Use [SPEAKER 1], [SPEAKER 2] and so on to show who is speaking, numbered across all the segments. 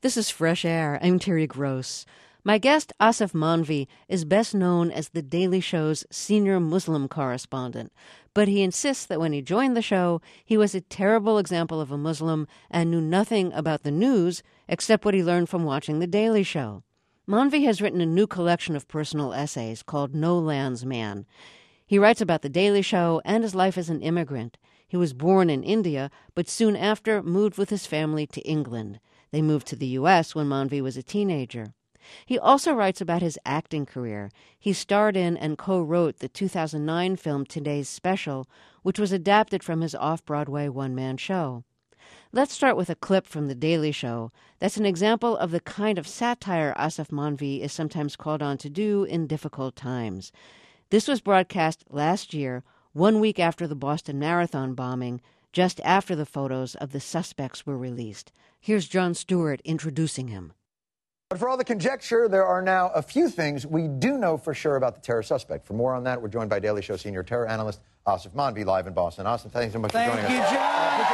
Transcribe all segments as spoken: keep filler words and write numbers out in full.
[SPEAKER 1] This is Fresh Air. I'm Terry Gross. My guest, Asif Manvi, is best known as The Daily Show's senior Muslim correspondent, but he insists that when he joined the show, he was a terrible example of a Muslim and knew nothing about the news except what he learned from watching The Daily Show. Manvi has written a new collection of personal essays called No Land's Man. He writes about The Daily Show and his life as an immigrant. He was born in India, but soon after moved with his family to England. They moved to the U S when Manvi was a teenager. He also writes about his acting career. He starred in and co-wrote the two thousand nine film Today's Special, which was adapted from his off-Broadway one-man show. Let's start with a clip from The Daily Show. That's an example of the kind of satire Asif Manvi is sometimes called on to do in difficult times. This was broadcast last year, one week after the Boston Marathon bombing, just after the photos of the suspects were released. Here's Jon Stewart introducing him.
[SPEAKER 2] But for all the conjecture, there are now a few things we do know for sure about the terror suspect. For more on that, we're joined by Daily Show senior terror analyst Asif Manvi, live in Boston. Asif, thanks so much
[SPEAKER 3] Thank
[SPEAKER 2] for joining
[SPEAKER 3] you,
[SPEAKER 2] us.
[SPEAKER 3] John.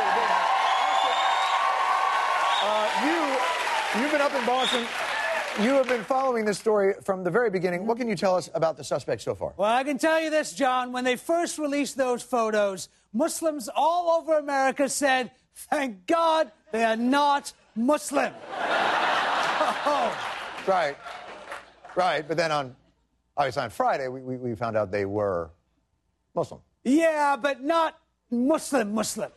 [SPEAKER 2] Uh, you, you've been up in Boston. You have been following this story from the very beginning. What can you tell us about the suspect so far?
[SPEAKER 3] Well, I can tell you this, John. When they first released those photos, Muslims all over America said, thank God they are not Muslim. Oh.
[SPEAKER 2] Right. Right. But then on, obviously on Friday, we, we, we found out they were Muslim.
[SPEAKER 3] Yeah, but not Muslim Muslim.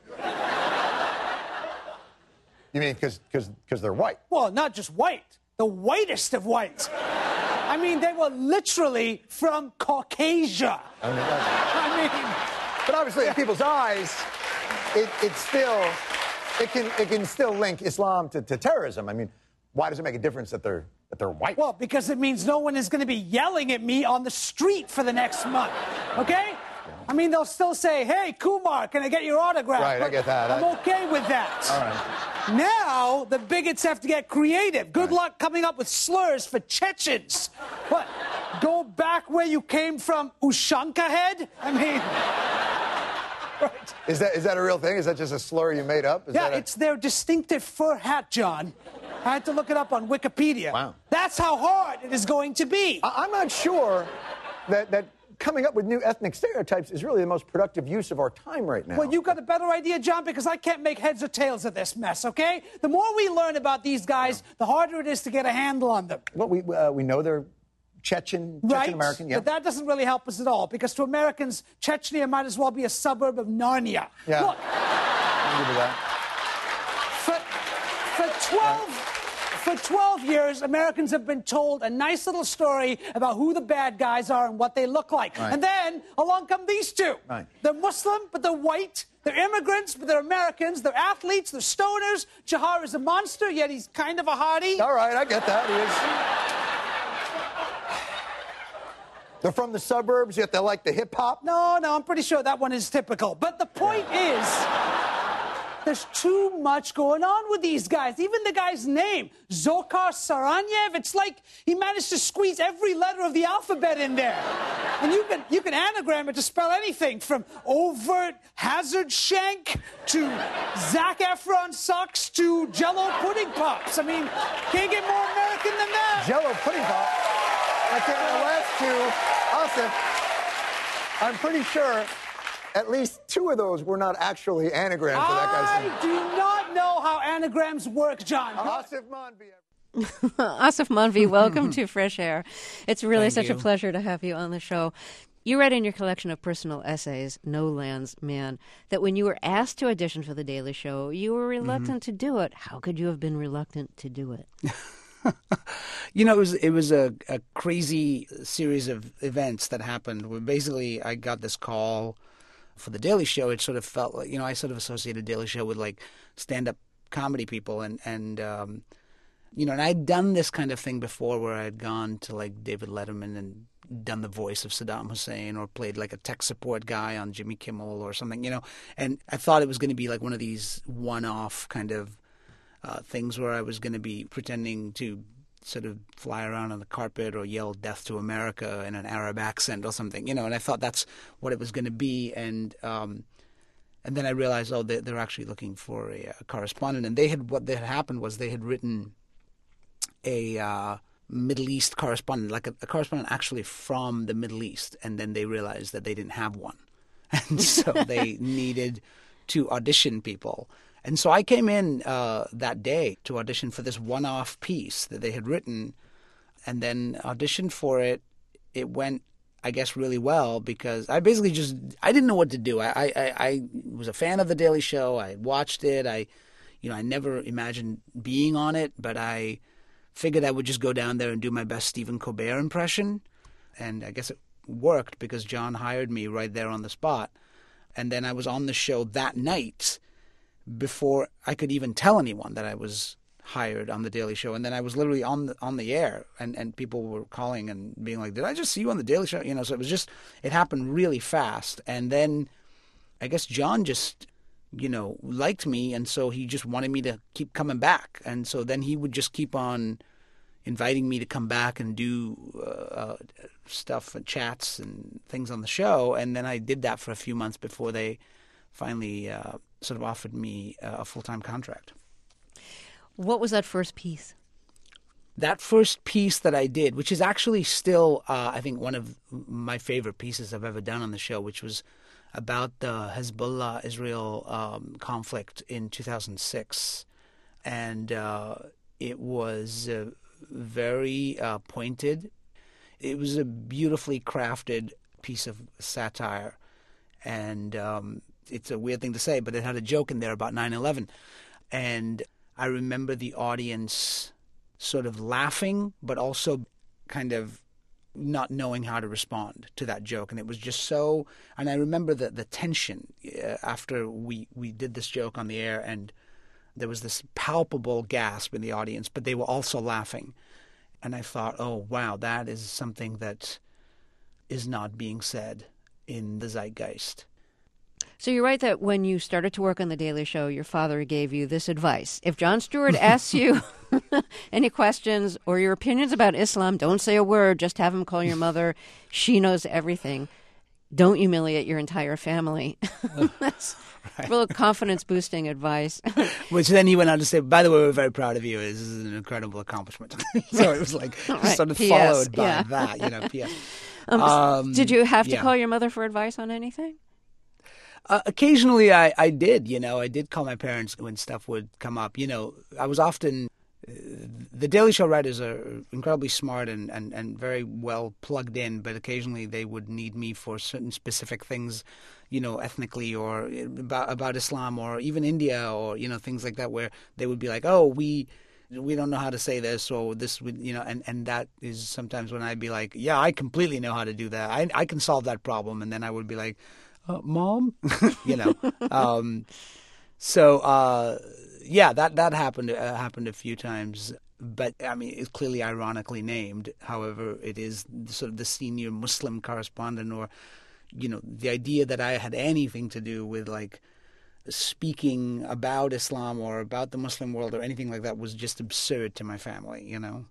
[SPEAKER 2] You mean because because they're white?
[SPEAKER 3] Well, not just white. The whitest of whites. I mean, they were literally from Caucasia.
[SPEAKER 2] I mean,
[SPEAKER 3] I mean,
[SPEAKER 2] but obviously, in people's eyes, it, it's still, it can, it can still link Islam to, to terrorism. I mean, why does it make a difference that they're, that they're white?
[SPEAKER 3] well, because it means no one is going to be yelling at me on the street for the next month, okay? I mean, they'll still say, hey, Kumar, can I get your autograph?
[SPEAKER 2] Right, I
[SPEAKER 3] But
[SPEAKER 2] get that.
[SPEAKER 3] I'm
[SPEAKER 2] I-
[SPEAKER 3] okay with that.
[SPEAKER 2] All right.
[SPEAKER 3] Now, the bigots have to get creative. Good luck coming up with slurs for Chechens. What? Go back where you came from, Ushanka head? I mean... Right.
[SPEAKER 2] Is that, is that a real thing? Is that just a slur you made up? Is
[SPEAKER 3] Yeah,
[SPEAKER 2] that a...
[SPEAKER 3] it's their distinctive fur hat, John. I had to look it up on Wikipedia.
[SPEAKER 2] Wow.
[SPEAKER 3] That's how hard it is going to be.
[SPEAKER 2] I- I'm not sure that, that coming up with new ethnic stereotypes is really the most productive use of our time right now.
[SPEAKER 3] Well, you got a better idea, John, because I can't make heads or tails of this mess, okay? The more we learn about these guys, the harder it is to get a handle on them.
[SPEAKER 2] Well, we, uh, we know they're Chechen,
[SPEAKER 3] Right?
[SPEAKER 2] Chechen-American, yeah.
[SPEAKER 3] But that doesn't really help us at all, because to Americans, Chechnya might as well be a suburb of Narnia.
[SPEAKER 2] Yeah.
[SPEAKER 3] Look,
[SPEAKER 2] I'll give you that.
[SPEAKER 3] for, for twelve... For twelve years, Americans have been told a nice little story about who the bad guys are and what they look like.
[SPEAKER 2] Right.
[SPEAKER 3] And then along come these two.
[SPEAKER 2] Right.
[SPEAKER 3] They're Muslim, but they're white. They're immigrants, but they're Americans. They're athletes. They're stoners. Jahar is a monster, yet he's kind of a hottie.
[SPEAKER 2] All right, I get that. He is. They're from the suburbs, yet they like the hip-hop.
[SPEAKER 3] No, no, I'm pretty sure that one is typical. But the point is, there's too much going on with these guys. Even the guy's name, Dzhokhar Saranyev, it's like he managed to squeeze every letter of the alphabet in there. And you can you can anagram it to spell anything from overt hazard shank to Zac Efron sucks to Jell-O pudding pops. I mean, can't get more American than that.
[SPEAKER 2] Jell-O pudding pop. I think the last two, Asif, I'm pretty sure at least two of those were not actually anagrams for that guy's name.
[SPEAKER 3] I do not know how anagrams work, John.
[SPEAKER 2] Asif Manvi.
[SPEAKER 1] Asif Manvi, welcome to Fresh Air. It's really
[SPEAKER 4] Thank
[SPEAKER 1] such
[SPEAKER 4] you.
[SPEAKER 1] a pleasure to have you on the show. You write in your collection of personal essays, No Land's Man, that when you were asked to audition for The Daily Show, you were reluctant
[SPEAKER 4] Mm-hmm.
[SPEAKER 1] to do it. How could you have been reluctant to do it?
[SPEAKER 4] You know, it was it was a, a crazy series of events that happened where basically I got this call for The Daily Show. It sort of felt like, you know, I sort of associated Daily Show with like stand-up comedy people and, and um, you know, and I'd done this kind of thing before where I'd gone to like David Letterman and done the voice of Saddam Hussein or played like a tech support guy on Jimmy Kimmel or something, you know, and I thought it was going to be like one of these one-off kind of uh, things where I was going to be pretending to sort of fly around on the carpet or yell death to America in an Arab accent or something, you know, and I thought that's what it was going to be. And um, and then I realized, oh, they, they're actually looking for a, a correspondent. And they had, what had happened was they had written a uh, Middle East correspondent, like a, a correspondent actually from the Middle East, and then they realized that they didn't have one. And so they needed to audition people. And so I came in uh, that day to audition for this one-off piece that they had written, and then auditioned for it. It went, I guess, really well because I basically just, I didn't know what to do. I, I, I was a fan of The Daily Show. I watched it. I, you know, I never imagined being on it, but I figured I would just go down there and do my best Stephen Colbert impression. And I guess it worked because John hired me right there on the spot. And then I was on the show that night before I could even tell anyone that I was hired on The Daily Show. And then I was literally on the, on the air, and, and people were calling and being like, did I just see you on The Daily Show? You know, so it was just, it happened really fast. And then I guess John just, you know, liked me, and so he just wanted me to keep coming back. And so then he would just keep on inviting me to come back and do uh, uh, stuff and chats and things on the show. And then I did that for a few months before they finally uh, sort of offered me uh, a full-time contract.
[SPEAKER 1] What was that first piece?
[SPEAKER 4] That first piece that I did, which is actually still, uh, I think, one of my favorite pieces I've ever done on the show, which was about the Hezbollah-Israel um, conflict in two thousand six. And uh, it was uh, very uh, pointed. It was a beautifully crafted piece of satire. And um, it's a weird thing to say, but it had a joke in there about nine eleven. And I remember the audience sort of laughing, but also kind of not knowing how to respond to that joke. And it was just so, and I remember the, the tension uh, after we, we did this joke on the air, and there was this palpable gasp in the audience, but they were also laughing. And I thought, oh, wow, that is something that is not being said in the zeitgeist.
[SPEAKER 1] So you're right that when you started to work on The Daily Show, your father gave you this advice. If Jon Stewart asks you any questions or your opinions about Islam, don't say a word. Just have him call your mother. She knows everything. Don't humiliate your entire family. That's right. Real confidence-boosting advice.
[SPEAKER 4] Which then he went on to say, by the way, we're very proud of you. This is an incredible accomplishment. So it was like
[SPEAKER 1] right.
[SPEAKER 4] sort of
[SPEAKER 1] P S,
[SPEAKER 4] followed by
[SPEAKER 1] yeah.
[SPEAKER 4] that, you know, P S
[SPEAKER 1] Um,
[SPEAKER 4] um,
[SPEAKER 1] did you have to
[SPEAKER 4] yeah.
[SPEAKER 1] call your mother for advice on anything?
[SPEAKER 4] Uh, occasionally I, I did, you know, I did call my parents when stuff would come up. You know, I was often, uh, the Daily Show writers are incredibly smart and, and, and very well plugged in, but occasionally they would need me for certain specific things, you know, ethnically or about, about Islam or even India or, you know, things like that, where they would be like, oh, we... we don't know how to say this or this, you know, and, and that is sometimes when I'd be like, yeah, I completely know how to do that. I I can solve that problem. And then I would be like, uh, Mom, you know. um, so, uh, yeah, that, that happened, uh, happened a few times. But, I mean, it's clearly ironically named. However, it is sort of the senior Muslim correspondent, or, you know, the idea that I had anything to do with, like, speaking about Islam or about the Muslim world or anything like that was just absurd to my family, you know.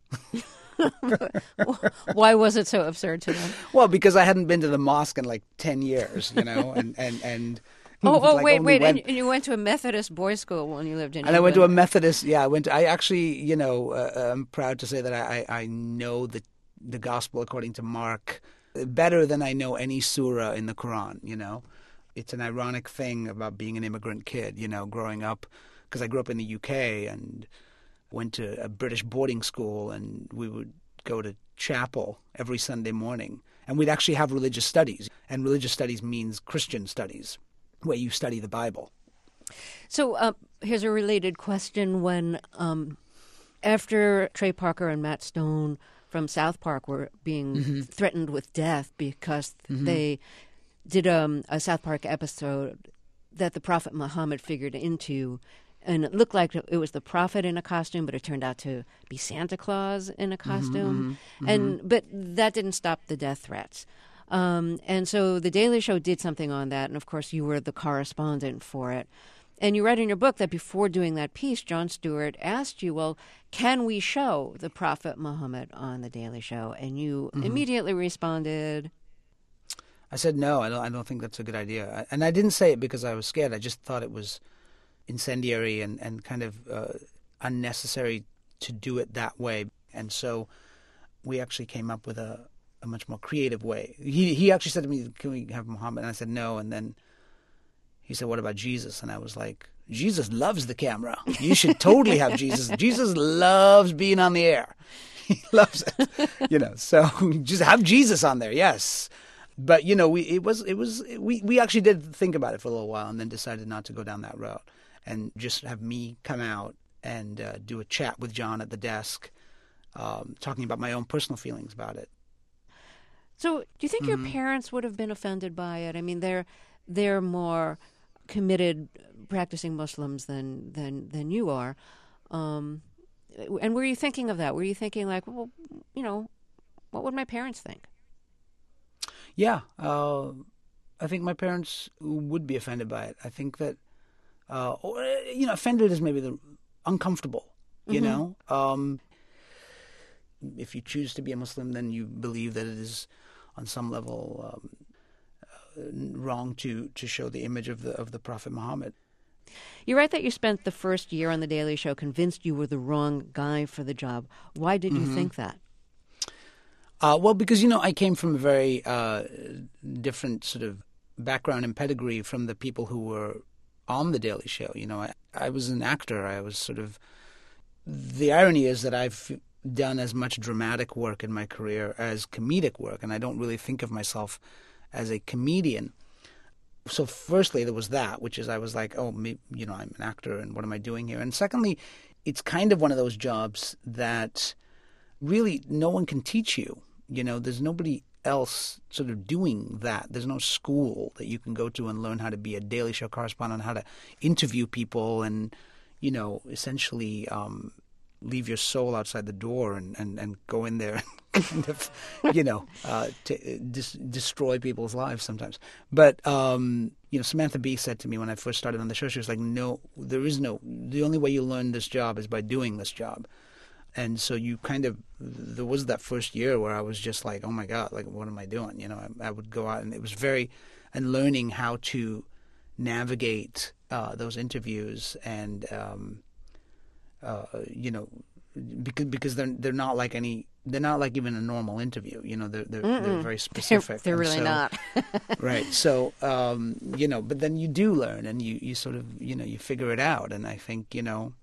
[SPEAKER 1] Why was it so absurd to them?
[SPEAKER 4] Well, because I hadn't been to the mosque in like ten years, you know, and and and.
[SPEAKER 1] Oh, oh
[SPEAKER 4] like
[SPEAKER 1] wait, wait,
[SPEAKER 4] went...
[SPEAKER 1] and you went to a Methodist boys' school when you lived in.
[SPEAKER 4] And
[SPEAKER 1] England.
[SPEAKER 4] I went to a Methodist. Yeah, I went. To, I actually, you know, uh, I'm proud to say that I I know the the gospel according to Mark better than I know any surah in the Quran, you know. It's an ironic thing about being an immigrant kid, you know, growing up, because I grew up in the U K and went to a British boarding school, and we would go to chapel every Sunday morning, and we'd actually have religious studies, and religious studies means Christian studies, where you study the Bible.
[SPEAKER 1] So uh, here's a related question. When um, after Trey Parker and Matt Stone from South Park were being mm-hmm. threatened with death because mm-hmm. they did um, a South Park episode that the Prophet Muhammad figured into, and it looked like it was the Prophet in a costume, but it turned out to be Santa Claus in a costume. Mm-hmm, mm-hmm. And but that didn't stop the death threats. Um, and so The Daily Show did something on that, and of course you were the correspondent for it. And you write in your book that before doing that piece, Jon Stewart asked you, well, can we show the Prophet Muhammad on The Daily Show? And you mm-hmm. immediately responded...
[SPEAKER 4] I said, no, I don't, I don't think that's a good idea. And I didn't say it because I was scared. I just thought it was incendiary and, and kind of uh, unnecessary to do it that way. And so we actually came up with a, a much more creative way. He he actually said to me, can we have Muhammad? And I said, no. And then he said, what about Jesus? And I was like, Jesus loves the camera. You should totally have Jesus. Jesus loves being on the air. He loves it. You know, so just have Jesus on there, yes. But, you know, we it was, it was we, we actually did think about it for a little while and then decided not to go down that route and just have me come out and uh, do a chat with John at the desk, um, talking about my own personal feelings about it.
[SPEAKER 1] So do you think mm-hmm. your parents would have been offended by it? I mean, they're they're more committed practicing Muslims than than than you are. Um, and were you thinking of that? Were you thinking like, well, you know, what would my parents think?
[SPEAKER 4] Yeah, uh, I think my parents would be offended by it. I think that, uh, or, you know, offended is maybe the uncomfortable, you mm-hmm. know. Um, if you choose to be a Muslim, then you believe that it is on some level um, uh, wrong to, to show the image of the of the Prophet Muhammad.
[SPEAKER 1] You write that you spent the first year on The Daily Show convinced you were the wrong guy for the job. Why did you mm-hmm. think that?
[SPEAKER 4] Uh, well, because, you know, I came from a very uh, different sort of background and pedigree from the people who were on The Daily Show. You know, I, I was an actor. I was sort of... The irony is that I've done as much dramatic work in my career as comedic work, and I don't really think of myself as a comedian. So firstly, there was that, which is I was like, oh, maybe, you know, I'm an actor, and what am I doing here? And secondly, it's kind of one of those jobs that really no one can teach you. You know, there's nobody else sort of doing that. There's no school that you can go to and learn how to be a Daily Show correspondent, how to interview people and, you know, essentially um, leave your soul outside the door and, and, and go in there and kind of, you know, uh, to dis- destroy people's lives sometimes. But, um, you know, Samantha Bee said to me when I first started on the show, she was like, no, there is no, the only way you learn this job is by doing this job. And so you kind of, there was that first year where I was just like, oh my God, like, what am I doing? You know, I, I would go out and it was very, and learning how to navigate uh, those interviews and, um, uh, you know, because because they're they're not like any, they're not like even a normal interview. You know, they're they're, they're very specific.
[SPEAKER 1] They're, they're really
[SPEAKER 4] so,
[SPEAKER 1] not.
[SPEAKER 4] Right. So, um, you know, but then you do learn and you, you sort of, you know, you figure it out. And I think, you know,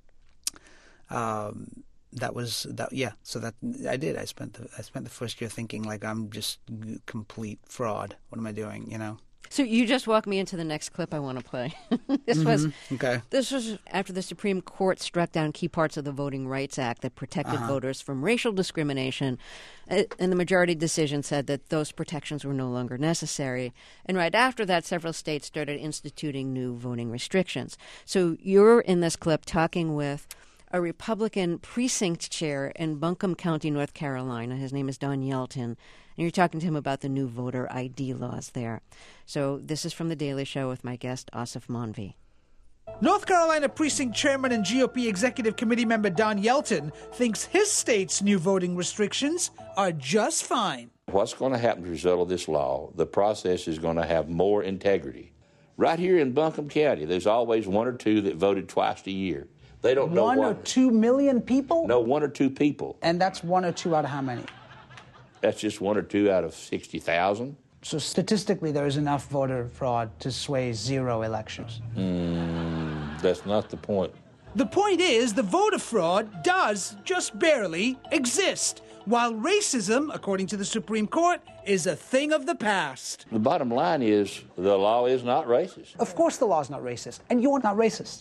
[SPEAKER 4] um, That was that, yeah. So that I did. I spent the I spent the first year thinking like I'm just complete fraud. What am I doing? You know.
[SPEAKER 1] So you just walked me into the next clip I want to play. this mm-hmm. was
[SPEAKER 4] okay.
[SPEAKER 1] This was after the Supreme Court struck down key parts of the Voting Rights Act that protected uh-huh. voters from racial discrimination, and the majority decision said that those protections were no longer necessary. And right after that, several states started instituting new voting restrictions. So you're in this clip talking with a Republican precinct chair in Buncombe County, North Carolina. His name is Don Yelton, and you're talking to him about the new voter I D laws there. So this is from The Daily Show with my guest, Asif Manvi.
[SPEAKER 3] North Carolina Precinct Chairman and G O P Executive Committee member Don Yelton thinks his state's new voting restrictions are just fine.
[SPEAKER 5] What's going to happen as a result of this law, the process is going to have more integrity. Right here in Buncombe County, there's always one or two that voted twice a year. They don't know
[SPEAKER 6] One
[SPEAKER 5] why.
[SPEAKER 6] or two million people?
[SPEAKER 5] No, one or two people.
[SPEAKER 6] And that's one or two out of how many?
[SPEAKER 5] That's just one or two out of sixty thousand.
[SPEAKER 6] So statistically, there is enough voter fraud to sway zero elections.
[SPEAKER 5] Mm, that's not the point.
[SPEAKER 3] The point is the voter fraud does just barely exist, while racism, according to the Supreme Court, is a thing of the past.
[SPEAKER 5] The bottom line is the law is not racist.
[SPEAKER 6] Of course the law is not racist, and you're not racist.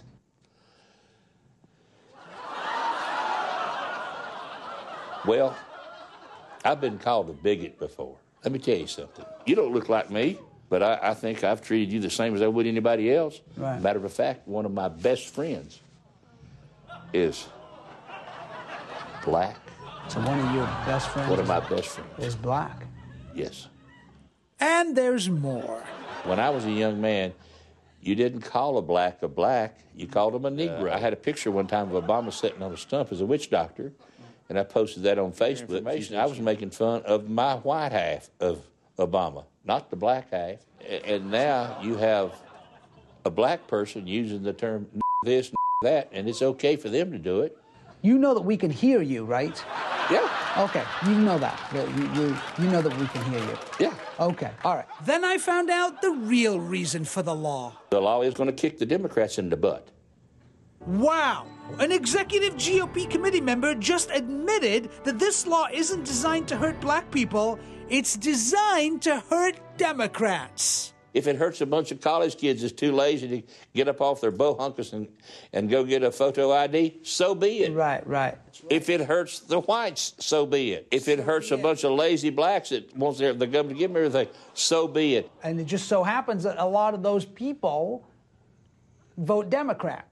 [SPEAKER 5] Well, I've been called a bigot before. Let me tell you something. You don't look like me, but I, I think I've treated you the same as I would anybody else.
[SPEAKER 6] Right.
[SPEAKER 5] Matter of fact, one of my best friends is black.
[SPEAKER 6] So one of your best friends
[SPEAKER 5] One of my best friends.
[SPEAKER 6] is black?
[SPEAKER 5] Yes.
[SPEAKER 3] And there's more.
[SPEAKER 5] When I was a young man, you didn't call a black a black, you called him a Negro. Uh, I had a picture one time of Obama sitting on a stump as a witch doctor, and I posted that on Facebook. I was making fun of my white half of Obama, not the black half. And now you have a black person using the term this, that, and it's okay for them to do it.
[SPEAKER 6] You know that we can hear you, right?
[SPEAKER 5] Yeah.
[SPEAKER 6] Okay, you know that. that you, you, you know that we can hear you.
[SPEAKER 5] Yeah.
[SPEAKER 6] Okay, all right.
[SPEAKER 3] Then I found out the real reason for the law.
[SPEAKER 5] The law is going to kick the Democrats in the butt.
[SPEAKER 3] Wow! An executive G O P committee member just admitted that this law isn't designed to hurt black people, it's designed to hurt Democrats.
[SPEAKER 5] If it hurts a bunch of college kids that's too lazy to get up off their bohunkus and, and go get a photo I D, so be it.
[SPEAKER 6] Right, right.
[SPEAKER 5] If it hurts the whites, so be it. If it hurts a bunch of lazy blacks that wants their, the government to give them everything, so be it.
[SPEAKER 6] And it just so happens that a lot of those people vote Democrat.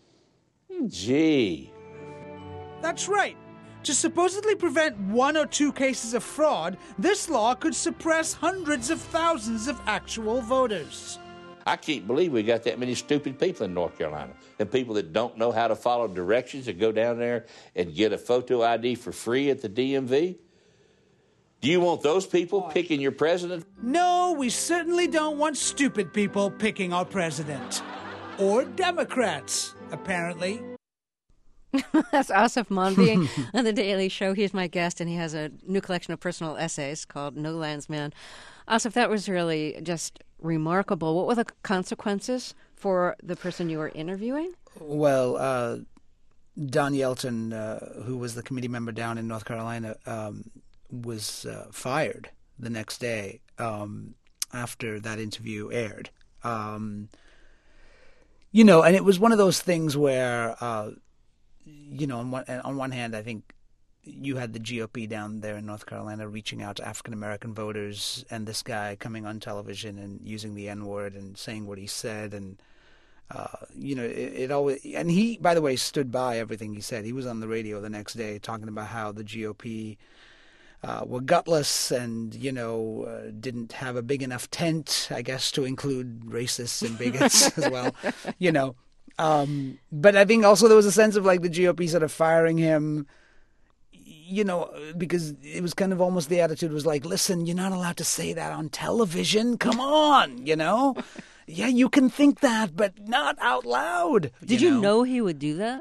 [SPEAKER 5] Gee.
[SPEAKER 3] That's right. To supposedly prevent one or two cases of fraud, this law could suppress hundreds of thousands of actual voters.
[SPEAKER 5] I can't believe we got that many stupid people in North Carolina, and people that don't know how to follow directions and go down there and get a photo I D for free at the D M V. Do you want those people picking your president?
[SPEAKER 3] No, we certainly don't want stupid people picking our president. Or Democrats, apparently.
[SPEAKER 1] That's Asif Manvi on The Daily Show. He's my guest, and he has a new collection of personal essays called No Lands Man. Asif, that was really just remarkable. What were the consequences for the person you were interviewing?
[SPEAKER 4] Well, uh, Don Yelton, uh, who was the committee member down in North Carolina, um, was uh, fired the next day um, after that interview aired. Um, you know, and it was one of those things where, uh, you know, on one, on one hand, I think you had the G O P down there in North Carolina reaching out to African-American voters, and this guy coming on television and using the N-word and saying what he said. And, uh, you know, it, it always – and he, by the way, stood by everything he said. He was on the radio the next day talking about how the G O P uh, were gutless and, you know, uh, didn't have a big enough tent, I guess, to include racists and bigots as well, you know. Um, but I think also there was a sense of like the G O P sort of firing him – you know, because it was kind of almost the attitude was like, listen, you're not allowed to say that on television. Come on, you know? Yeah, you can think that, but not out loud.
[SPEAKER 1] Did you know, you know he would do that?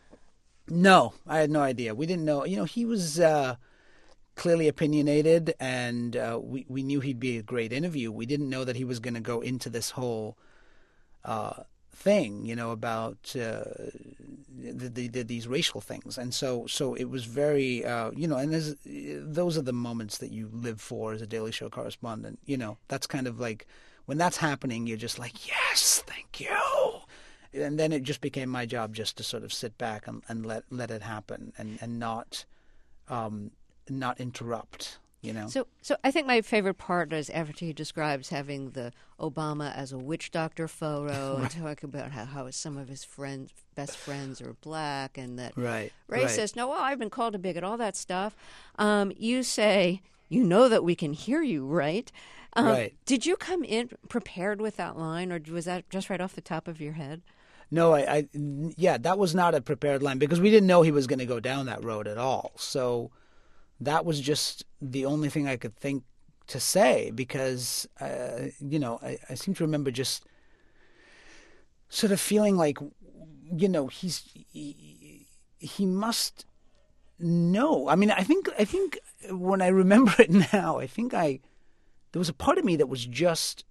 [SPEAKER 4] No, I had no idea. We didn't know. You know, he was uh, clearly opinionated, and uh, we, we knew he'd be a great interview. We didn't know that he was going to go into this whole uh, thing, you know, about uh, the, the, the, these racial things. And so so it was very, uh, you know, and there's, those are the moments that you live for as a Daily Show correspondent. You know, that's kind of like, when that's happening, you're just like, yes, thank you. And then it just became my job just to sort of sit back and, and let let it happen and, and not um, not interrupt. You know?
[SPEAKER 1] So, so I think my favorite part is after he describes having the Obama as a witch doctor photo and talk about how, how some of his friends, best friends are black and that
[SPEAKER 4] right,
[SPEAKER 1] racist.
[SPEAKER 4] Right.
[SPEAKER 1] No, well, I've been called a bigot, all that stuff. Um, you say, you know that we can hear you, right? Um,
[SPEAKER 4] right.
[SPEAKER 1] Did you come in prepared with that line, or was that just right off the top of your head?
[SPEAKER 4] No, I, I yeah, that was not a prepared line because we didn't know he was going to go down that road at all. So that was just the only thing I could think to say because, uh, you know, I, I seem to remember just sort of feeling like, you know, he's he, he must know. I mean, I think I think when I remember it now, I think I there was a part of me that was just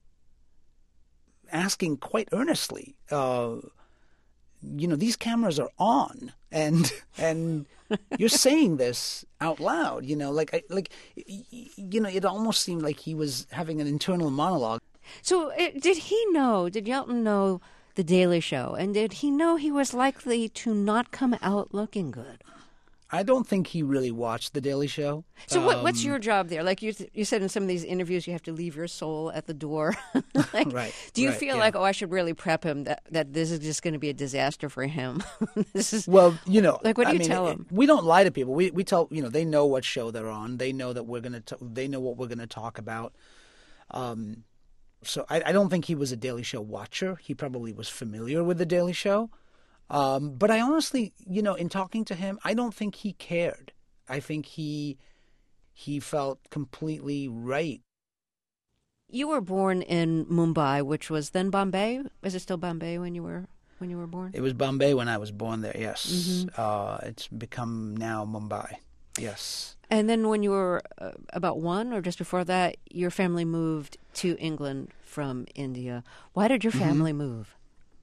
[SPEAKER 4] asking quite earnestly, uh, you know, these cameras are on, and and you're saying this out loud, you know, like I, like you know, it almost seemed like he was having an internal monologue.
[SPEAKER 1] So, it, did he know? Did Yelton know The Daily Show, and did he know he was likely to not come out looking good?
[SPEAKER 4] I don't think he really watched The Daily Show.
[SPEAKER 1] So
[SPEAKER 4] um,
[SPEAKER 1] what, what's your job there? Like you you said in some of these interviews, you have to leave your soul at the door. like,
[SPEAKER 4] right.
[SPEAKER 1] Do you
[SPEAKER 4] right,
[SPEAKER 1] feel
[SPEAKER 4] yeah.
[SPEAKER 1] like, oh, I should really prep him that, that this is just going to be a disaster for him? this is
[SPEAKER 4] Well, you know.
[SPEAKER 1] Like, what do
[SPEAKER 4] I
[SPEAKER 1] you
[SPEAKER 4] mean,
[SPEAKER 1] tell
[SPEAKER 4] it,
[SPEAKER 1] him?
[SPEAKER 4] We don't lie to people. We we tell, you know, they know what show they're on. They know that we're going to, they know what we're going to talk about. Um, so I, I don't think he was a Daily Show watcher. He probably was familiar with The Daily Show. Um, but I honestly, you know, in talking to him, I don't think he cared. I think he he felt completely right.
[SPEAKER 1] You were born in Mumbai, which was then Bombay. Is it still Bombay when you were when you were born?
[SPEAKER 4] It was Bombay when I was born there. Yes,
[SPEAKER 1] Mm-hmm.
[SPEAKER 4] uh, it's become now Mumbai. Yes.
[SPEAKER 1] And then when you were uh, about one or just before that, your family moved to England from India. Why did your family mm-hmm. move?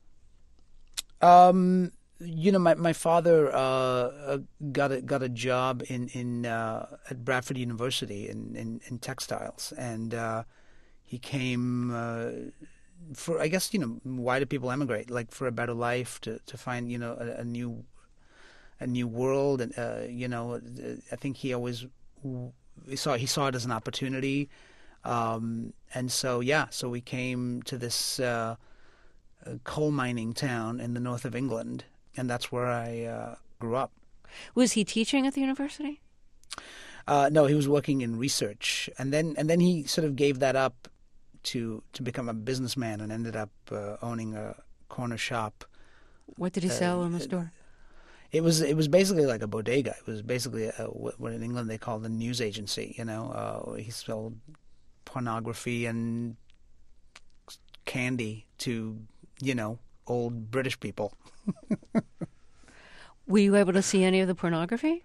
[SPEAKER 4] Um, you know, my my father uh, got a got a job in in uh, at Bradford University in in, in textiles, and uh, he came uh, for, I guess, you know, why do people emigrate? Like for a better life, to to find, you know, a, a new a new world, and uh, you know, I think he always he saw he saw it as an opportunity, um, and so yeah, so we came to this uh, coal mining town in the north of England, and that's where I uh, grew up.
[SPEAKER 1] Was he teaching at the university?
[SPEAKER 4] Uh, no, he was working in research, and then and then he sort of gave that up to to become a businessman, and ended up uh, owning a corner shop.
[SPEAKER 1] What did he uh, sell in the store?
[SPEAKER 4] It was it was basically like a bodega. It was basically a, what in England they call the news agency. You know, uh, he sold pornography and candy to, you know, old British people.
[SPEAKER 1] Were you able to see any of the pornography?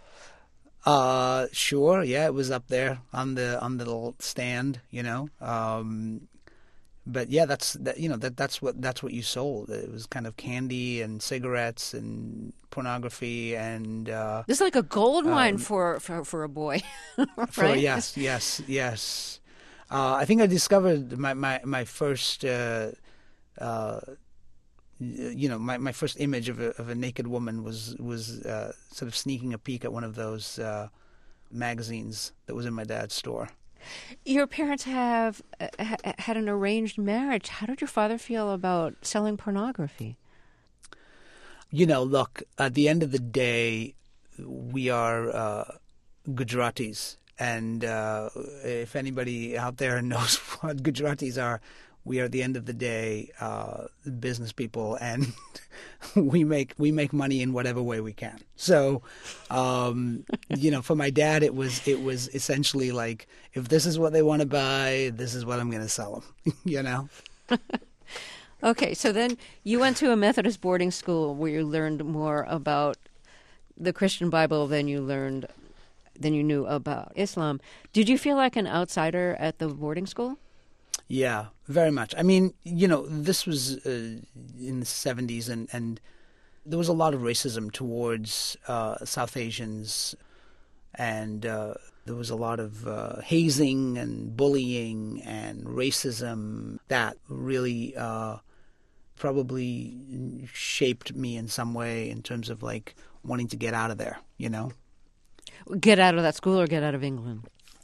[SPEAKER 4] Uh, sure. Yeah, it was up there on the on the little stand. You know. Um, But yeah, that's that. You know, that that's what that's what you sold. It was kind of candy and cigarettes and pornography, and uh,
[SPEAKER 1] this is like a gold mine
[SPEAKER 4] um,
[SPEAKER 1] for, for for a boy, right?
[SPEAKER 4] For, yes, yes, yes. Uh, I think I discovered my my my first, uh, uh, you know, my, my first image of a of a naked woman was was uh, sort of sneaking a peek at one of those uh, magazines that was in my dad's store.
[SPEAKER 1] Your parents have uh, ha- had an arranged marriage. How did your father feel about selling pornography?
[SPEAKER 4] You know, look, at the end of the day, we are uh, Gujaratis. And uh, if anybody out there knows what Gujaratis are, we are, at the end of the day, uh, business people, and we make we make money in whatever way we can. So, um, you know, for my dad, it was it was essentially like, if this is what they want to buy, this is what I'm going to sell them. You know.
[SPEAKER 1] Okay, so then you went to a Methodist boarding school where you learned more about the Christian Bible than you learned than you knew about Islam. Did you feel like an outsider at the boarding school?
[SPEAKER 4] Yeah, very much. I mean, you know, this was uh, in the seventies, and, and there was a lot of racism towards uh, South Asians, and uh, there was a lot of uh, hazing and bullying and racism that really uh, probably shaped me in some way in terms of, like, wanting to get out of there, you know?
[SPEAKER 1] Get out of that school or get out of England?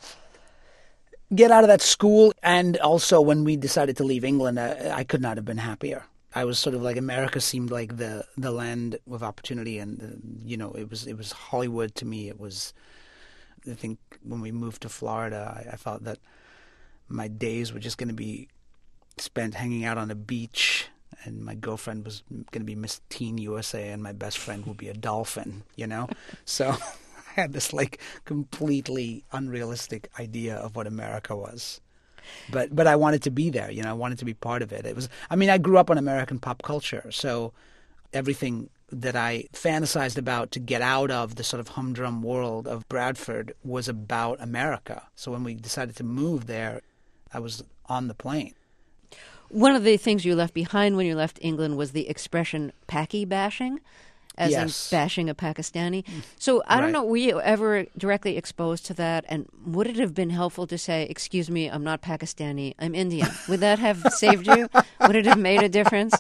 [SPEAKER 4] Get out of that school, and also when we decided to leave England, I, I could not have been happier. I was sort of like, America seemed like the, the land of opportunity, and uh, you know, it was it was Hollywood to me. It was, I think, when we moved to Florida, I, I thought that my days were just going to be spent hanging out on a beach, and my girlfriend was going to be Miss Teen U S A, and my best friend would be a dolphin. You know, so. I had this like completely unrealistic idea of what America was, but but I wanted to be there. You know, I wanted to be part of it. It was. I mean, I grew up on American pop culture, so everything that I fantasized about to get out of the sort of humdrum world of Bradford was about America. So when we decided to move there, I was on the plane.
[SPEAKER 1] One of the things you left behind when you left England was the expression "Paki bashing." As
[SPEAKER 4] yes.
[SPEAKER 1] in bashing a Pakistani. So I
[SPEAKER 4] right.
[SPEAKER 1] don't know, were you ever directly exposed to that? And would it have been helpful to say, excuse me, I'm not Pakistani, I'm Indian? Would that have saved you? Would it have made a difference?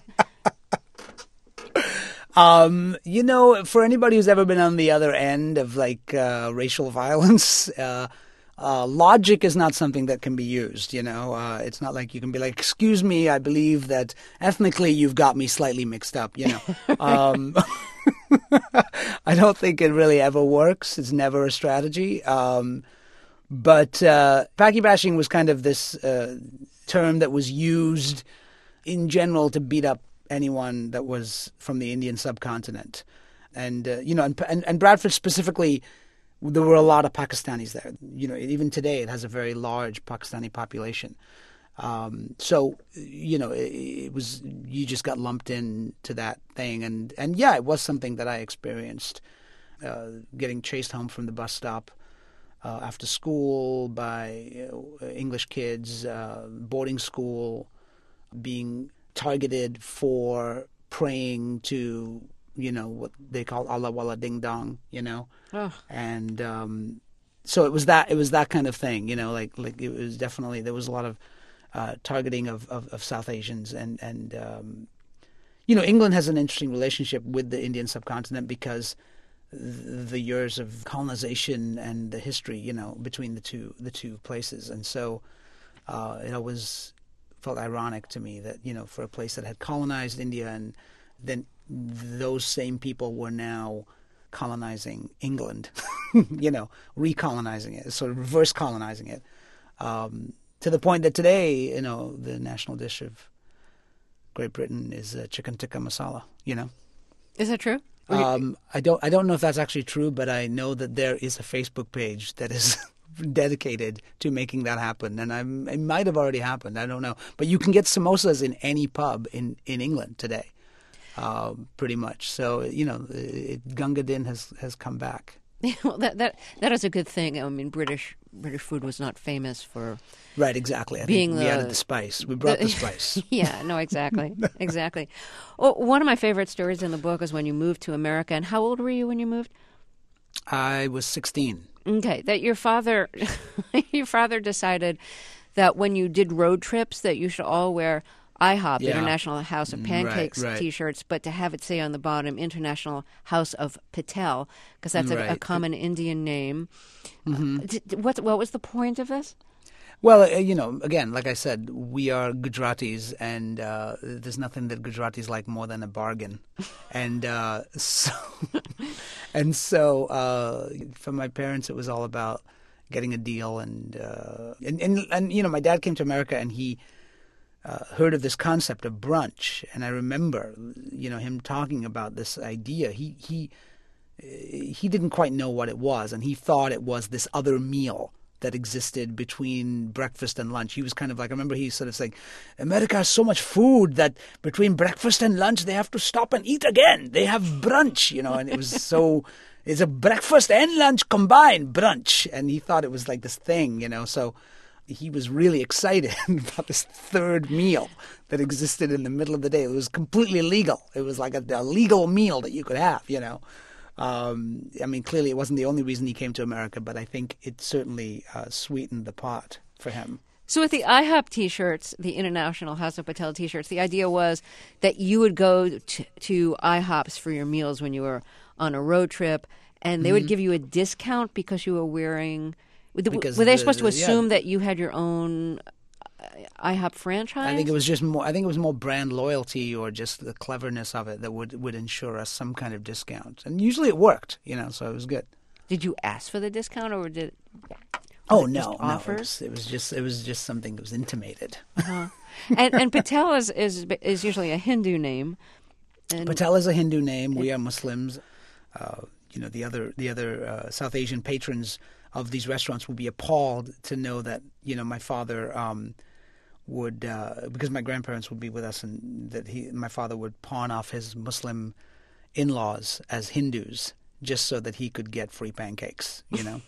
[SPEAKER 4] Um, you know, for anybody who's ever been on the other end of like uh, racial violence, uh, uh, logic is not something that can be used, you know. Uh, it's not like you can be like, excuse me, I believe that ethnically you've got me slightly mixed up, you know. um I don't think it really ever works. It's never a strategy. Um, but uh, Paki bashing was kind of this uh, term that was used in general to beat up anyone that was from the Indian subcontinent. And, uh, you know, and, and, and Bradford specifically, there were a lot of Pakistanis there. You know, even today it has a very large Pakistani population. Um, so, you know, it, it was, you just got lumped into that thing. And, and yeah, it was something that I experienced uh, getting chased home from the bus stop uh, after school by uh, English kids, uh, boarding school, being targeted for praying to, you know, what they call Allah Walla Ding Dong, you know, oh. and um, so it was that it was that kind of thing, you know, like like it was definitely there was a lot of uh, targeting of, of, of South Asians, and and um, you know, England has an interesting relationship with the Indian subcontinent because the years of colonization and the history, you know, between the two the two places, and so uh, it always felt ironic to me that, you know, for a place that had colonized India, and then those same people were now colonizing England, you know, recolonizing it, sort of reverse colonizing it, um, to the point that today, you know, the national dish of Great Britain is uh, chicken tikka masala, you know.
[SPEAKER 1] Is that true?
[SPEAKER 4] Um, I don't I don't know if that's actually true, but I know that there is a Facebook page that is dedicated to making that happen, and I'm, it might have already happened. I don't know, but you can get samosas in any pub in, in England today, uh, pretty much. So, you know, it, Gunga Din has has come back.
[SPEAKER 1] Well, that that that is a good thing. I mean, British British food was not famous for
[SPEAKER 4] right. Exactly. I
[SPEAKER 1] being
[SPEAKER 4] think we
[SPEAKER 1] the,
[SPEAKER 4] added the spice. We brought
[SPEAKER 1] the,
[SPEAKER 4] the spice.
[SPEAKER 1] Yeah. No. Exactly. Exactly. Well, one of my favorite stories in the book is when you moved to America. And how old were you when you moved?
[SPEAKER 4] I was sixteen.
[SPEAKER 1] Okay. That your father, your father decided that when you did road trips that you should all wear I HOP,
[SPEAKER 4] Yeah.
[SPEAKER 1] International House of Pancakes
[SPEAKER 4] Right, right.
[SPEAKER 1] T-shirts, but to have it say on the bottom, International House of Patel, because that's a, a
[SPEAKER 4] Right.
[SPEAKER 1] common Indian name.
[SPEAKER 4] Mm-hmm.
[SPEAKER 1] Uh, d- d- what, what was the point of this?
[SPEAKER 4] Well, uh, you know, again, like I said, we are Gujaratis, and uh, there's nothing that Gujaratis like more than a bargain, and uh, so, and so, uh, for my parents, it was all about getting a deal, and uh, and, and and you know, my dad came to America, and he uh, heard of this concept of brunch, and I remember, you know, him talking about this idea. He he he didn't quite know what it was, and he thought it was this other meal that existed between breakfast and lunch. He was kind of like, I remember he sort of saying, America has so much food that between breakfast and lunch they have to stop and eat again. They have brunch, you know, and it was so, it's a breakfast and lunch combined, brunch. And he thought it was like this thing, you know, so he was really excited about this third meal that existed in the middle of the day. It was completely legal. It was like a, a legal meal that you could have, you know. Um, I mean, clearly it wasn't the only reason he came to America, but I think it certainly uh, sweetened the pot for him.
[SPEAKER 1] So with the I HOP T-shirts, the International House of Patel T-shirts, the idea was that you would go to, to IHOPs for your meals when you were on a road trip, and they mm-hmm. would give you a discount because you were wearing...
[SPEAKER 4] Because
[SPEAKER 1] were they
[SPEAKER 4] the,
[SPEAKER 1] supposed to assume
[SPEAKER 4] yeah.
[SPEAKER 1] that you had your own IHOP franchise?
[SPEAKER 4] I think it was just more. I think it was more brand loyalty or just the cleverness of it that would would ensure us some kind of discount, and usually it worked, you know. So it was good.
[SPEAKER 1] Did you ask for the discount, or did?
[SPEAKER 4] Oh
[SPEAKER 1] it
[SPEAKER 4] no, no, it was, it was just it was just something that was intimated.
[SPEAKER 1] Uh-huh. and and Patel is, is is usually a Hindu name. And
[SPEAKER 4] Patel is a Hindu name. We are Muslims. Uh, you know, the other the other uh, South Asian patrons of these restaurants would be appalled to know that, you know, my father um, would, uh, because my grandparents would be with us, and that he, my father would pawn off his Muslim in-laws as Hindus just so that he could get free pancakes, you know.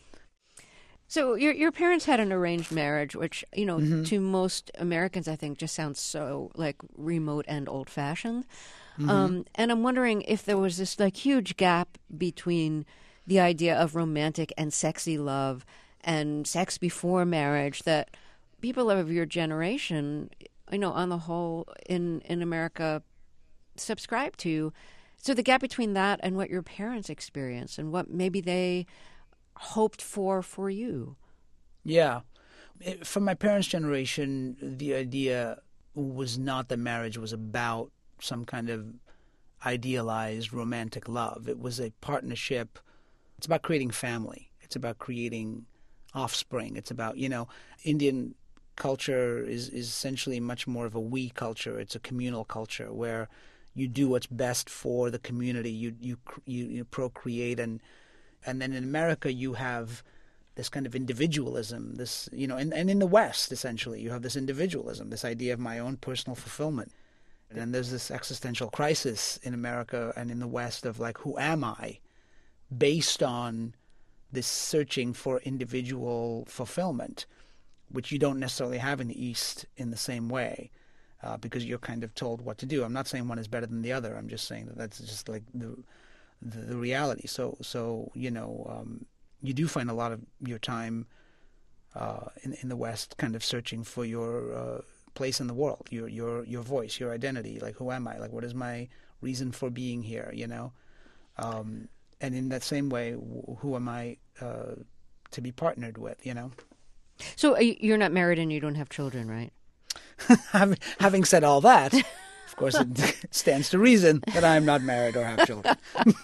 [SPEAKER 1] So your your parents had an arranged marriage, which, you know,
[SPEAKER 4] mm-hmm.
[SPEAKER 1] to most Americans, I think, just sounds so like remote and old-fashioned.
[SPEAKER 4] Mm-hmm.
[SPEAKER 1] Um, and I'm wondering if there was this like huge gap between the idea of romantic and sexy love and sex before marriage that people of your generation, you know, on the whole in, in America subscribe to. So the gap between that and what your parents experienced and what maybe they hoped for for you.
[SPEAKER 4] Yeah. For my parents' generation, the idea was not that marriage was about some kind of idealized romantic love. It was a partnership. It's about creating family. It's about creating offspring. It's about, you know, Indian culture is, is essentially much more of a we culture. It's a communal culture where you do what's best for the community. You you you, you procreate, and and then in America you have this kind of individualism. This, you know, and, and in the West essentially you have this individualism, this idea of my own personal fulfillment. And there's this existential crisis in America and in the West of like, who am I? based on this searching for individual fulfillment, which you don't necessarily have in the East in the same way, uh, because you're kind of told what to do. I'm not saying one is better than the other. I'm just saying that that's just like the the, the reality. So, so you know, um, you do find a lot of your time uh, in in the West kind of searching for your uh, place in the world, your your your voice, your identity. Like, who am I? Like, what is my reason for being here? You know, um, and in that same way, who am I uh, to be partnered with? You know.
[SPEAKER 1] So you're not married and you don't have children, right?
[SPEAKER 4] Having said all that, of course, it stands to reason that I'm not married or have children.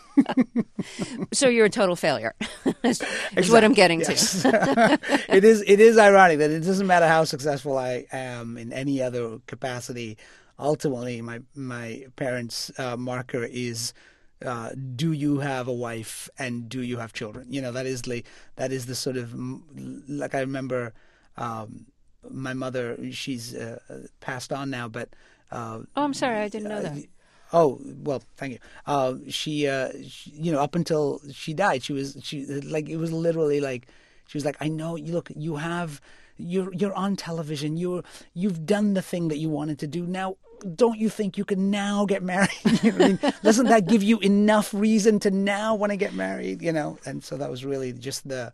[SPEAKER 1] So you're a total failure. Is
[SPEAKER 4] Exactly.
[SPEAKER 1] what I'm getting
[SPEAKER 4] Yes.
[SPEAKER 1] to.
[SPEAKER 4] it is. It is ironic that it doesn't matter how successful I am in any other capacity. Ultimately, my my parents' uh, marker is: uh, do you have a wife and do you have children? You know, that is the that is the sort of, like, I remember. Um, My mother, she's uh, passed on now, but... Uh,
[SPEAKER 1] oh, I'm sorry, I didn't know that.
[SPEAKER 4] Uh, oh, well, thank you. Uh, she, uh, she, you know, up until she died, she was, she like, it was literally like, she was like, I know, you look, you have, you're, you're on television, you're, you've done the thing that you wanted to do. Now, don't you think you can now get married? You know what I mean? Doesn't that give you enough reason to now want to get married? You know, and so that was really just the,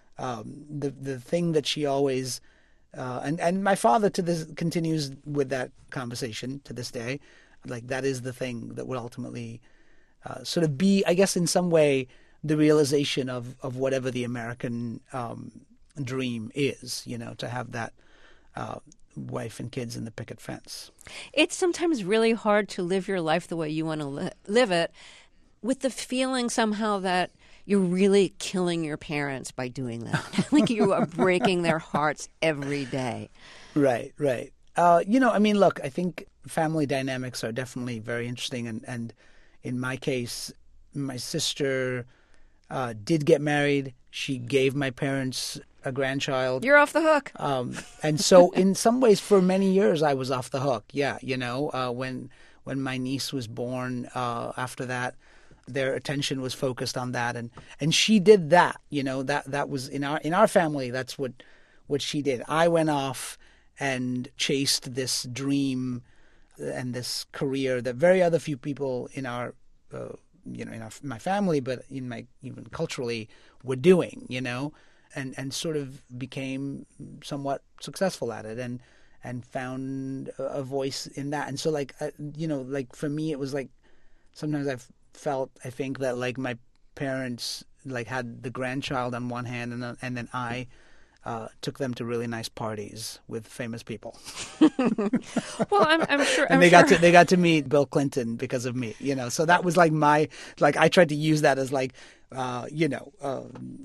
[SPEAKER 4] um, the, the thing that she always... Uh, and, and my father to this continues with that conversation to this day. Like, that is the thing that would ultimately uh, sort of be, I guess, in some way, the realization of, of whatever the American um, dream is, you know, to have that uh, wife and kids in the picket fence.
[SPEAKER 1] It's sometimes really hard to live your life the way you want to li- live it, with the feeling somehow that you're really killing your parents by doing that. Like, you are breaking their hearts every day.
[SPEAKER 4] Right, right. Uh, you know, I mean, look, I think family dynamics are definitely very interesting. And, and in my case, my sister uh, did get married. She gave my parents a grandchild.
[SPEAKER 1] You're off the hook.
[SPEAKER 4] Um, and so in some ways, for many years, I was off the hook. Yeah, you know, uh, when when my niece was born, uh, after that, their attention was focused on that, and, and she did that. You know, that that was in our in our family. That's what what she did. I went off and chased this dream and this career that very other few people in our uh, you know in our, my family, but in my even culturally, were doing. You know, and and sort of became somewhat successful at it, and and found a voice in that. And so, like, uh, you know, like for me, it was like sometimes I've felt, I think, that like my parents like had the grandchild on one hand, and then, and then I uh, took them to really nice parties with famous people.
[SPEAKER 1] Well, I'm, I'm sure.
[SPEAKER 4] And
[SPEAKER 1] I'm
[SPEAKER 4] they
[SPEAKER 1] sure.
[SPEAKER 4] got to they got to meet Bill Clinton because of me, you know. So that was like my like I tried to use that as like uh, you know uh,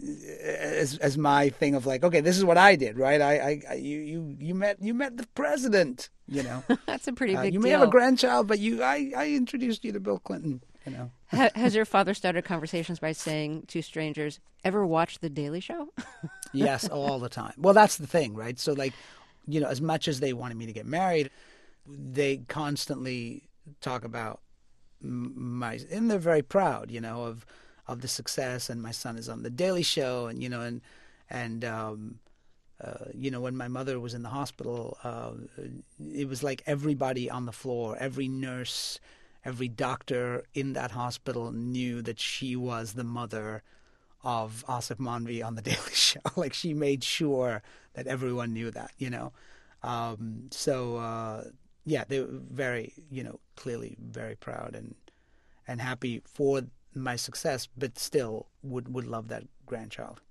[SPEAKER 4] as as my thing of like, okay, this is what I did, right? I, I, I you you you met you met the president, you know.
[SPEAKER 1] That's a pretty
[SPEAKER 4] Uh,
[SPEAKER 1] big
[SPEAKER 4] you
[SPEAKER 1] deal.
[SPEAKER 4] may have a grandchild, but you I, I introduced you to Bill Clinton, you know.
[SPEAKER 1] Ha- has your father started conversations by saying to strangers, "Ever watch The Daily Show?"
[SPEAKER 4] Yes, all the time. Well, that's the thing, right? So, like, you know, as much as they wanted me to get married, they constantly talk about m- my, and they're very proud, you know, of of the success. And my son is on The Daily Show, and you know, and and um, uh, you know, when my mother was in the hospital, uh, it was like everybody on the floor, every nurse, every doctor in that hospital knew that she was the mother of Asif Manvi on The Daily Show. Like, she made sure that everyone knew that, you know. Um, so, uh, yeah, they were very, you know, clearly very proud and and happy for my success, but still would, would love that grandchild.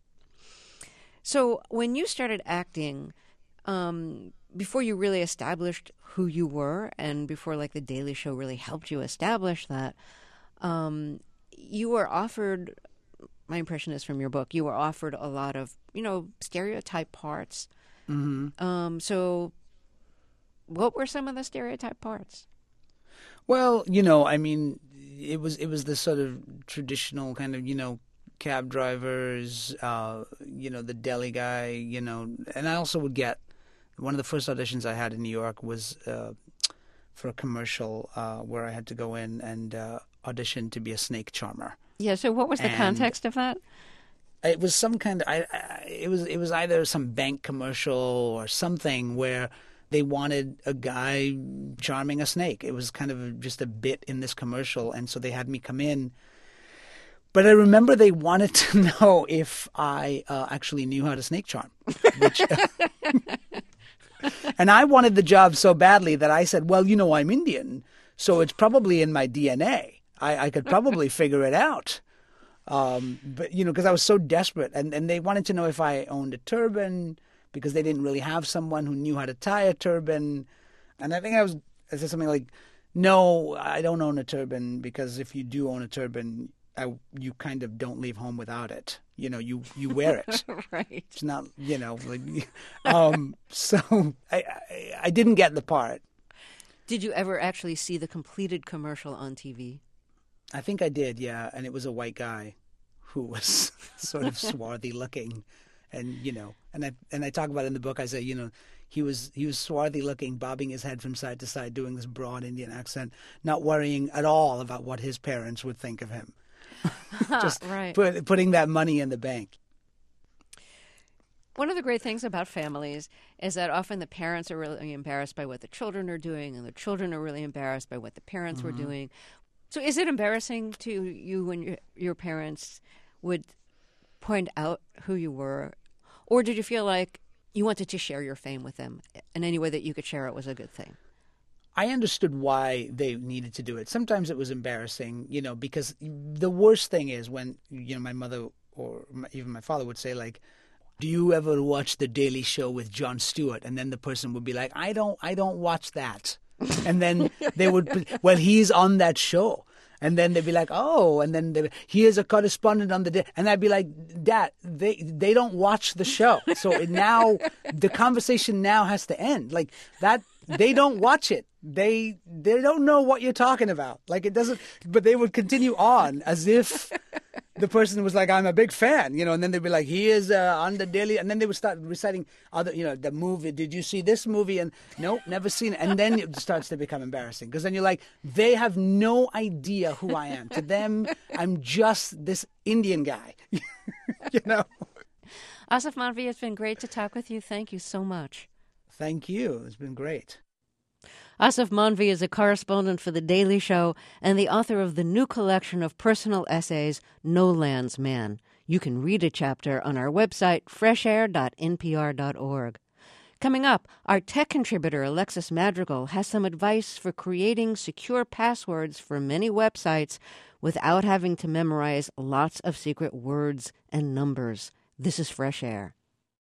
[SPEAKER 1] So when you started acting, um, before you really established who you were, and before like The Daily Show really helped you establish that, um, you were offered, my impression is from your book, you were offered a lot of, you know, stereotype parts.
[SPEAKER 4] Mm-hmm.
[SPEAKER 1] Um, so what were some of the stereotype parts?
[SPEAKER 4] Well, you know, I mean, it was it was the sort of traditional kind of, you know, cab drivers, uh, you know, the deli guy, you know, and I also would get, one of the first auditions I had in New York was uh, for a commercial uh, where I had to go in and uh, audition to be a snake charmer.
[SPEAKER 1] Yeah, so what was the
[SPEAKER 4] And
[SPEAKER 1] context of that?
[SPEAKER 4] It was some kind of, I, I, it was it was either some bank commercial or something where they wanted a guy charming a snake. It was kind of just a bit in this commercial, and so they had me come in. But I remember they wanted to know if I uh, actually knew how to snake charm. Which, and I wanted the job so badly that I said, well, you know, I'm Indian, so it's probably in my D N A. I, I could probably figure it out. Um, but, you know, because I was so desperate. And, and they wanted to know if I owned a turban because they didn't really have someone who knew how to tie a turban. And I think I was, I said something like, no, I don't own a turban because if you do own a turban, I, you kind of don't leave home without it. You know, you, you wear it.
[SPEAKER 1] Right.
[SPEAKER 4] It's not, you know, like, um, so I, I, I didn't get the part.
[SPEAKER 1] Did you ever actually see the completed commercial on T V?
[SPEAKER 4] I think I did, yeah. And it was a white guy who was sort of swarthy looking. And, you know, and I, and I talk about it in the book. I say, you know, he was, he was swarthy looking, bobbing his head from side to side, doing this broad Indian accent, not worrying at all about what his parents would think of him. Just
[SPEAKER 1] right.
[SPEAKER 4] put, putting that money in the bank.
[SPEAKER 1] One of the great things about families is that often the parents are really embarrassed by what the children are doing, and the children are really embarrassed by what the parents
[SPEAKER 4] Mm-hmm.
[SPEAKER 1] were doing. So is it embarrassing to you when your, your parents would point out who you were? Or did you feel like you wanted to share your fame with them, and any way that you could share it was a good thing?
[SPEAKER 4] I understood why they needed to do it. Sometimes it was embarrassing, you know, because the worst thing is when, you know, my mother or my, even my father would say, like, do you ever watch The Daily Show with Jon Stewart? And then the person would be like, I don't, I don't watch that. And then they would, well, he's on that show. And then they'd be like, oh, and then they, he is a correspondent on the day. And I'd be like, Dad, they they don't watch the show. So it now, the conversation now has to end. Like that, they don't watch it. They they don't know what you're talking about. Like it doesn't, but they would continue on as if the person was like, I'm a big fan, you know, and then they'd be like, he is uh, on the Daily, and then they would start reciting other, you know, the movie. Did you see this movie? And nope, never seen it. And then it starts to become embarrassing because then you're like, they have no idea who I am. To them, I'm just this Indian guy, you know.
[SPEAKER 1] Aasif Mandvi, it's been great to talk with you. Thank you so much.
[SPEAKER 4] Thank you. It's been great.
[SPEAKER 1] Aasif Mandvi is a correspondent for The Daily Show and the author of the new collection of personal essays, No Land's Man. You can read a chapter on our website, fresh air dot n p r dot org. Coming up, our tech contributor, Alexis Madrigal, has some advice for creating secure passwords for many websites without having to memorize lots of secret words and numbers. This is Fresh Air.